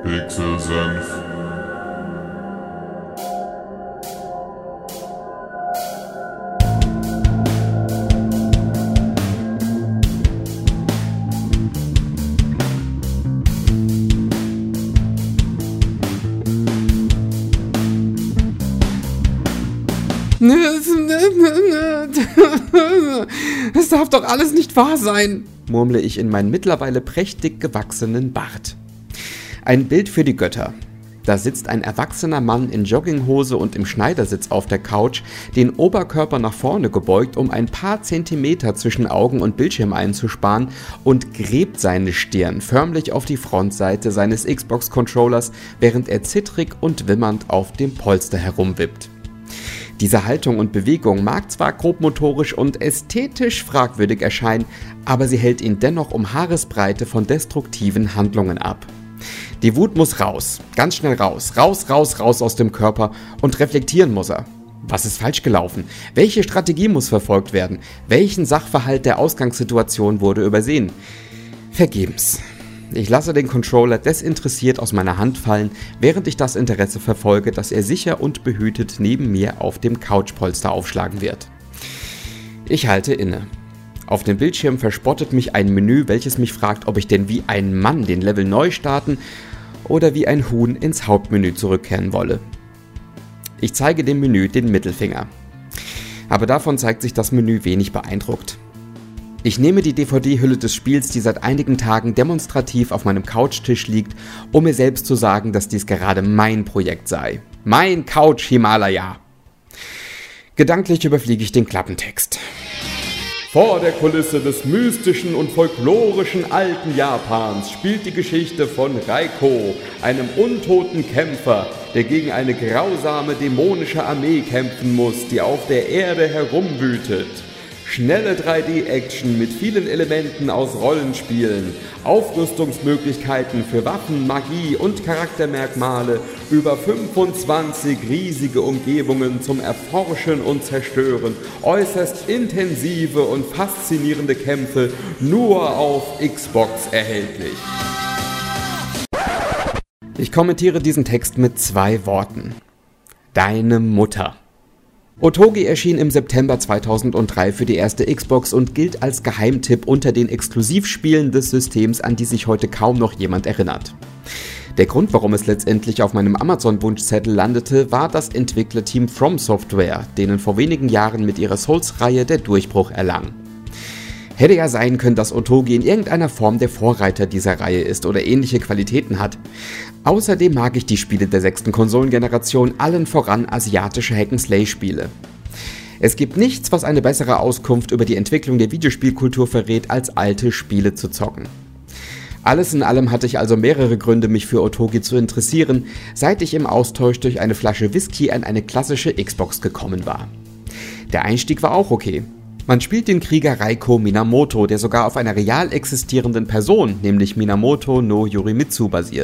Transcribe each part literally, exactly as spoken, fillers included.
Pixelsenf. Das darf doch alles nicht wahr sein, murmle ich in meinen mittlerweile prächtig gewachsenen Bart. Ein Bild für die Götter. Da sitzt ein erwachsener Mann in Jogginghose und im Schneidersitz auf der Couch, den Oberkörper nach vorne gebeugt, um ein paar Zentimeter zwischen Augen und Bildschirm einzusparen, und gräbt seine Stirn förmlich auf die Frontseite seines Xbox-Controllers, während er zittrig und wimmernd auf dem Polster herumwippt. Diese Haltung und Bewegung mag zwar grobmotorisch und ästhetisch fragwürdig erscheinen, aber sie hält ihn dennoch um Haaresbreite von destruktiven Handlungen ab. Die Wut muss raus, ganz schnell raus, raus, raus, raus aus dem Körper, und reflektieren muss er. Was ist falsch gelaufen? Welche Strategie muss verfolgt werden? Welchen Sachverhalt der Ausgangssituation wurde übersehen? Vergebens. Ich lasse den Controller desinteressiert aus meiner Hand fallen, während ich das Interesse verfolge, dass er sicher und behütet neben mir auf dem Couchpolster aufschlagen wird. Ich halte inne. Auf dem Bildschirm verspottet mich ein Menü, welches mich fragt, ob ich denn wie ein Mann den Level neu starten oder wie ein Huhn ins Hauptmenü zurückkehren wolle. Ich zeige dem Menü den Mittelfinger. Aber davon zeigt sich das Menü wenig beeindruckt. Ich nehme die D V D-Hülle des Spiels, die seit einigen Tagen demonstrativ auf meinem Couchtisch liegt, um mir selbst zu sagen, dass dies gerade mein Projekt sei. Mein Couch-Himalaya. Gedanklich überfliege ich den Klappentext. Vor der Kulisse des mystischen und folklorischen alten Japans spielt die Geschichte von Reiko, einem untoten Kämpfer, der gegen eine grausame dämonische Armee kämpfen muss, die auf der Erde herumwütet. Schnelle drei D-Action mit vielen Elementen aus Rollenspielen, Aufrüstungsmöglichkeiten für Waffen, Magie und Charaktermerkmale, über fünfundzwanzig riesige Umgebungen zum Erforschen und Zerstören, äußerst intensive und faszinierende Kämpfe, nur auf Xbox erhältlich. Ich kommentiere diesen Text mit zwei Worten. Deine Mutter. Otogi erschien im September zweitausenddrei für die erste Xbox und gilt als Geheimtipp unter den Exklusivspielen des Systems, an die sich heute kaum noch jemand erinnert. Der Grund, warum es letztendlich auf meinem Amazon-Wunschzettel landete, war das Entwicklerteam From Software, denen vor wenigen Jahren mit ihrer Souls-Reihe der Durchbruch erlang. Hätte ja sein können, dass Otogi in irgendeiner Form der Vorreiter dieser Reihe ist oder ähnliche Qualitäten hat. Außerdem mag ich die Spiele der sechsten Konsolengeneration, allen voran asiatische Hack-and-Slay-Spiele. Es gibt nichts, was eine bessere Auskunft über die Entwicklung der Videospielkultur verrät, als alte Spiele zu zocken. Alles in allem hatte ich also mehrere Gründe, mich für Otogi zu interessieren, seit ich im Austausch durch eine Flasche Whisky an eine klassische Xbox gekommen war. Der Einstieg war auch okay. Man spielt den Krieger Reiko Minamoto, der sogar auf einer real existierenden Person, nämlich Minamoto no Yorimitsu, basiert.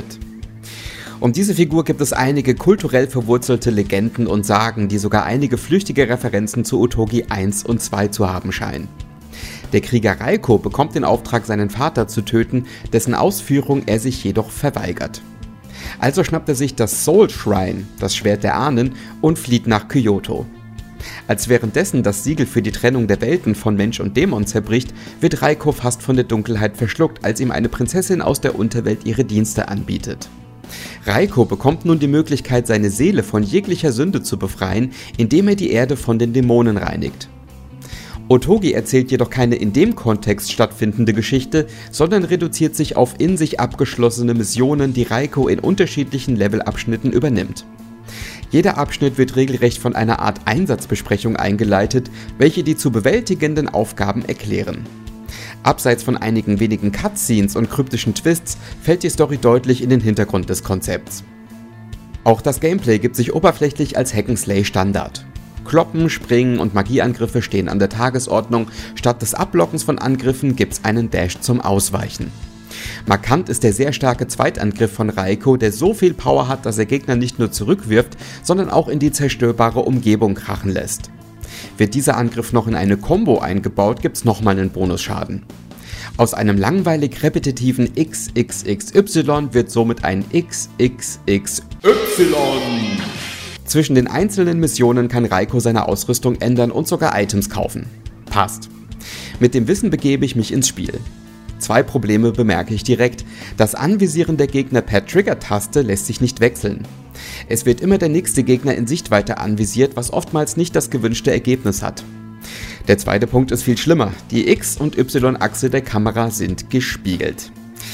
Um diese Figur gibt es einige kulturell verwurzelte Legenden und Sagen, die sogar einige flüchtige Referenzen zu Otogi eins und zwei zu haben scheinen. Der Krieger Reiko bekommt den Auftrag, seinen Vater zu töten, dessen Ausführung er sich jedoch verweigert. Also schnappt er sich das Soul Shrine, das Schwert der Ahnen, und flieht nach Kyoto. Als währenddessen das Siegel für die Trennung der Welten von Mensch und Dämon zerbricht, wird Reiko fast von der Dunkelheit verschluckt, als ihm eine Prinzessin aus der Unterwelt ihre Dienste anbietet. Reiko bekommt nun die Möglichkeit, seine Seele von jeglicher Sünde zu befreien, indem er die Erde von den Dämonen reinigt. Otogi erzählt jedoch keine in dem Kontext stattfindende Geschichte, sondern reduziert sich auf in sich abgeschlossene Missionen, die Reiko in unterschiedlichen Levelabschnitten übernimmt. Jeder Abschnitt wird regelrecht von einer Art Einsatzbesprechung eingeleitet, welche die zu bewältigenden Aufgaben erklären. Abseits von einigen wenigen Cutscenes und kryptischen Twists fällt die Story deutlich in den Hintergrund des Konzepts. Auch das Gameplay gibt sich oberflächlich als Hack-and-Slay Standard. Kloppen, Springen und Magieangriffe stehen an der Tagesordnung, statt des Ablockens von Angriffen gibt's einen Dash zum Ausweichen. Markant ist der sehr starke Zweitangriff von Reiko, der so viel Power hat, dass er Gegner nicht nur zurückwirft, sondern auch in die zerstörbare Umgebung krachen lässt. Wird dieser Angriff noch in eine Combo eingebaut, gibt's nochmal einen Bonusschaden. Aus einem langweilig repetitiven X X X Y wird somit ein X X X Y. Zwischen den einzelnen Missionen kann Reiko seine Ausrüstung ändern und sogar Items kaufen. Passt. Mit dem Wissen begebe ich mich ins Spiel. Zwei Probleme bemerke ich direkt. Das Anvisieren der Gegner per Trigger-Taste lässt sich nicht wechseln. Es wird immer der nächste Gegner in Sichtweite anvisiert, was oftmals nicht das gewünschte Ergebnis hat. Der zweite Punkt ist viel schlimmer. Die X- und Y-Achse der Kamera sind gespiegelt.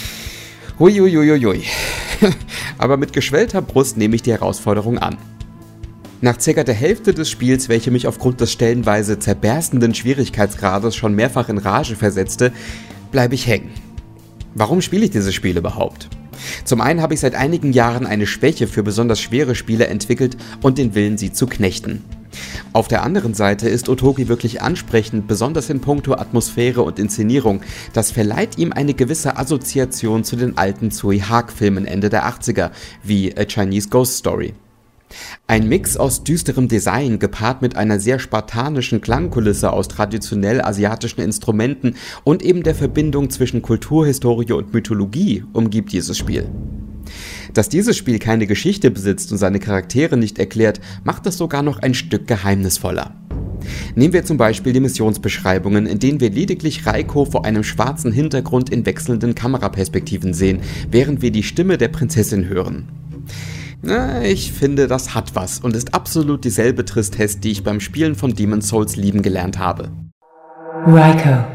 Huiuiuiui. Aber mit geschwellter Brust nehme ich die Herausforderung an. Nach ca. der Hälfte des Spiels, welche mich aufgrund des stellenweise zerberstenden Schwierigkeitsgrades schon mehrfach in Rage versetzte, bleibe ich hängen. Warum spiele ich dieses Spiel überhaupt? Zum einen habe ich seit einigen Jahren eine Schwäche für besonders schwere Spiele entwickelt und den Willen, sie zu knechten. Auf der anderen Seite ist Otogi wirklich ansprechend, besonders in puncto Atmosphäre und Inszenierung. Das verleiht ihm eine gewisse Assoziation zu den alten Tsui Hark-Filmen Ende der achtziger, wie A Chinese Ghost Story. Ein Mix aus düsterem Design gepaart mit einer sehr spartanischen Klangkulisse aus traditionell asiatischen Instrumenten und eben der Verbindung zwischen Kulturhistorie und Mythologie umgibt dieses Spiel. Dass dieses Spiel keine Geschichte besitzt und seine Charaktere nicht erklärt, macht es sogar noch ein Stück geheimnisvoller. Nehmen wir zum Beispiel die Missionsbeschreibungen, in denen wir lediglich Reiko vor einem schwarzen Hintergrund in wechselnden Kameraperspektiven sehen, während wir die Stimme der Prinzessin hören. Na, ich finde, das hat was und ist absolut dieselbe Tristesse, die ich beim Spielen von Demon's Souls lieben gelernt habe. Reiko,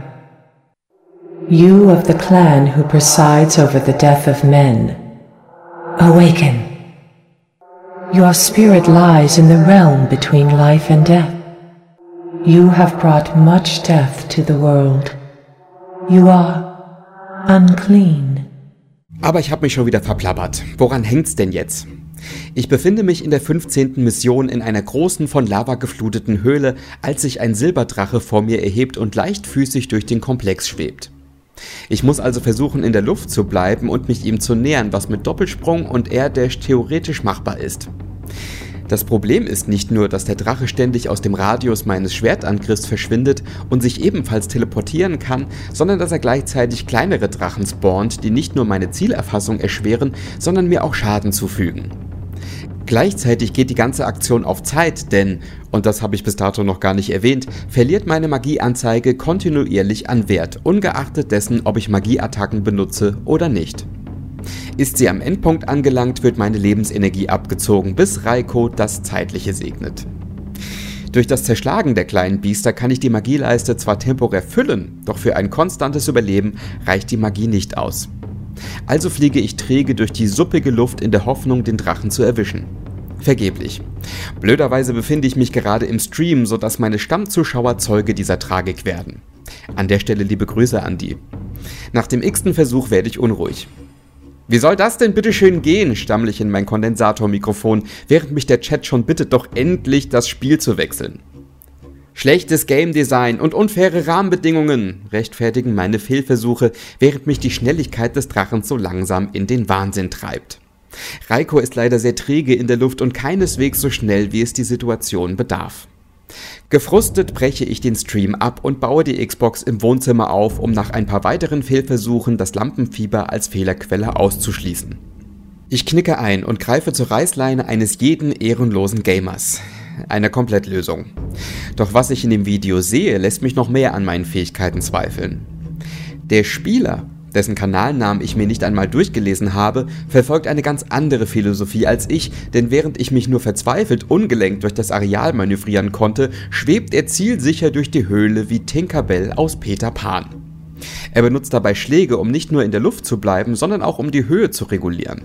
you of the clan who presides over the death of men, awaken. Your spirit lies in the realm between life and death. You have brought much death to the world. You are unclean. Aber ich habe mich schon wieder verplappert. Woran hängt's denn jetzt? Ich befinde mich in der fünfzehnten Mission in einer großen, von Lava gefluteten Höhle, als sich ein Silberdrache vor mir erhebt und leichtfüßig durch den Komplex schwebt. Ich muss also versuchen, in der Luft zu bleiben und mich ihm zu nähern, was mit Doppelsprung und Air Dash theoretisch machbar ist. Das Problem ist nicht nur, dass der Drache ständig aus dem Radius meines Schwertangriffs verschwindet und sich ebenfalls teleportieren kann, sondern dass er gleichzeitig kleinere Drachen spawnt, die nicht nur meine Zielerfassung erschweren, sondern mir auch Schaden zufügen. Gleichzeitig geht die ganze Aktion auf Zeit, denn, und das habe ich bis dato noch gar nicht erwähnt, verliert meine Magieanzeige kontinuierlich an Wert, ungeachtet dessen, ob ich Magieattacken benutze oder nicht. Ist sie am Endpunkt angelangt, wird meine Lebensenergie abgezogen, bis Reiko das Zeitliche segnet. Durch das Zerschlagen der kleinen Biester kann ich die Magieleiste zwar temporär füllen, doch für ein konstantes Überleben reicht die Magie nicht aus. Also fliege ich träge durch die suppige Luft in der Hoffnung, den Drachen zu erwischen. Vergeblich. Blöderweise befinde ich mich gerade im Stream, sodass meine Stammzuschauer Zeuge dieser Tragik werden. An der Stelle liebe Grüße an die. Nach dem x-ten Versuch werde ich unruhig. Wie soll das denn bitte schön gehen, stammle ich in mein Kondensatormikrofon, während mich der Chat schon bittet, doch endlich das Spiel zu wechseln. Schlechtes Game Design und unfaire Rahmenbedingungen rechtfertigen meine Fehlversuche, während mich die Schnelligkeit des Drachens so langsam in den Wahnsinn treibt. Reiko ist leider sehr träge in der Luft und keineswegs so schnell, wie es die Situation bedarf. Gefrustet breche ich den Stream ab und baue die Xbox im Wohnzimmer auf, um nach ein paar weiteren Fehlversuchen das Lampenfieber als Fehlerquelle auszuschließen. Ich knicke ein und greife zur Reißleine eines jeden ehrenlosen Gamers. Eine Komplettlösung. Doch was ich in dem Video sehe, lässt mich noch mehr an meinen Fähigkeiten zweifeln. Der Spieler, dessen Kanalnamen ich mir nicht einmal durchgelesen habe, verfolgt eine ganz andere Philosophie als ich, denn während ich mich nur verzweifelt ungelenkt durch das Areal manövrieren konnte, schwebt er zielsicher durch die Höhle wie Tinkerbell aus Peter Pan. Er benutzt dabei Schläge, um nicht nur in der Luft zu bleiben, sondern auch um die Höhe zu regulieren.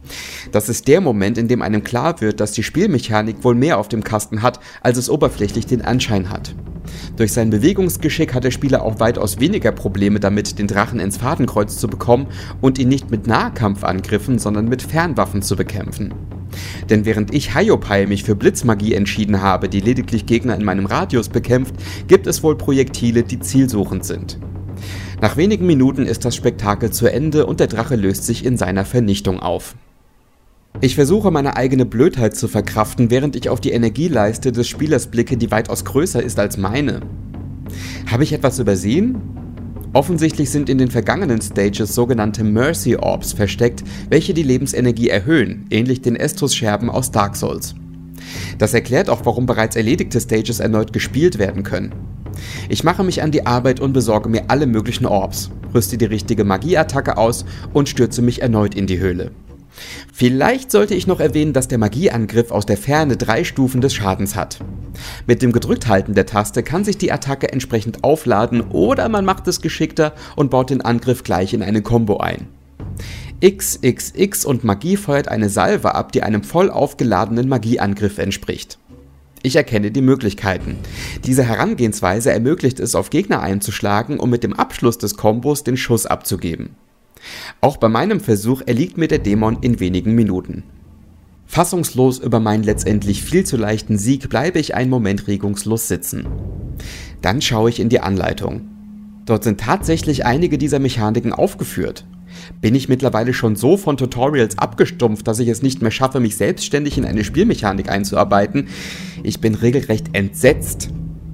Das ist der Moment, in dem einem klar wird, dass die Spielmechanik wohl mehr auf dem Kasten hat, als es oberflächlich den Anschein hat. Durch sein Bewegungsgeschick hat der Spieler auch weitaus weniger Probleme damit, den Drachen ins Fadenkreuz zu bekommen und ihn nicht mit Nahkampfangriffen, sondern mit Fernwaffen zu bekämpfen. Denn während ich Hiopai mich für Blitzmagie entschieden habe, die lediglich Gegner in meinem Radius bekämpft, gibt es wohl Projektile, die zielsuchend sind. Nach wenigen Minuten ist das Spektakel zu Ende und der Drache löst sich in seiner Vernichtung auf. Ich versuche meine eigene Blödheit zu verkraften, während ich auf die Energieleiste des Spielers blicke, die weitaus größer ist als meine. Habe ich etwas übersehen? Offensichtlich sind in den vergangenen Stages sogenannte Mercy Orbs versteckt, welche die Lebensenergie erhöhen, ähnlich den Estus-Scherben aus Dark Souls. Das erklärt auch, warum bereits erledigte Stages erneut gespielt werden können. Ich mache mich an die Arbeit und besorge mir alle möglichen Orbs, rüste die richtige Magieattacke aus und stürze mich erneut in die Höhle. Vielleicht sollte ich noch erwähnen, dass der Magieangriff aus der Ferne drei Stufen des Schadens hat. Mit dem Gedrückthalten der Taste kann sich die Attacke entsprechend aufladen oder man macht es geschickter und baut den Angriff gleich in eine Combo ein. X X X und Magie feuert eine Salve ab, die einem voll aufgeladenen Magieangriff entspricht. Ich erkenne die Möglichkeiten. Diese Herangehensweise ermöglicht es, auf Gegner einzuschlagen, um mit dem Abschluss des Kombos den Schuss abzugeben. Auch bei meinem Versuch erliegt mir der Dämon in wenigen Minuten. Fassungslos über meinen letztendlich viel zu leichten Sieg bleibe ich einen Moment regungslos sitzen. Dann schaue ich in die Anleitung. Dort sind tatsächlich einige dieser Mechaniken aufgeführt. Bin ich mittlerweile schon so von Tutorials abgestumpft, dass ich es nicht mehr schaffe, mich selbstständig in eine Spielmechanik einzuarbeiten? Ich bin regelrecht entsetzt.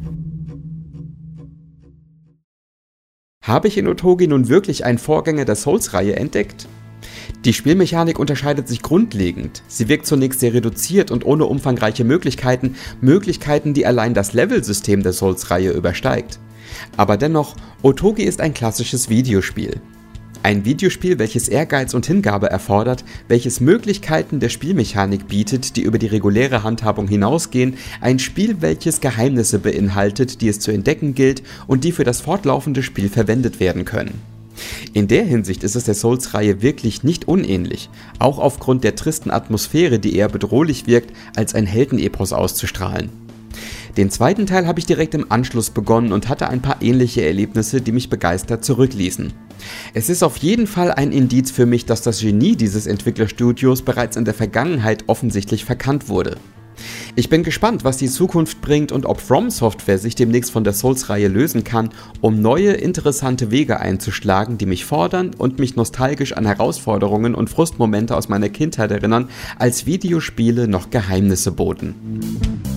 Habe ich in Otogi nun wirklich einen Vorgänger der Souls-Reihe entdeckt? Die Spielmechanik unterscheidet sich grundlegend. Sie wirkt zunächst sehr reduziert und ohne umfangreiche Möglichkeiten, Möglichkeiten, die allein das Level-System der Souls-Reihe übersteigt. Aber dennoch, Otogi ist ein klassisches Videospiel. Ein Videospiel, welches Ehrgeiz und Hingabe erfordert, welches Möglichkeiten der Spielmechanik bietet, die über die reguläre Handhabung hinausgehen, ein Spiel, welches Geheimnisse beinhaltet, die es zu entdecken gilt und die für das fortlaufende Spiel verwendet werden können. In der Hinsicht ist es der Souls-Reihe wirklich nicht unähnlich, auch aufgrund der tristen Atmosphäre, die eher bedrohlich wirkt, als ein Heldenepos auszustrahlen. Den zweiten Teil habe ich direkt im Anschluss begonnen und hatte ein paar ähnliche Erlebnisse, die mich begeistert zurückließen. Es ist auf jeden Fall ein Indiz für mich, dass das Genie dieses Entwicklerstudios bereits in der Vergangenheit offensichtlich verkannt wurde. Ich bin gespannt, was die Zukunft bringt und ob From Software sich demnächst von der Souls-Reihe lösen kann, um neue, interessante Wege einzuschlagen, die mich fordern und mich nostalgisch an Herausforderungen und Frustmomente aus meiner Kindheit erinnern, als Videospiele noch Geheimnisse boten.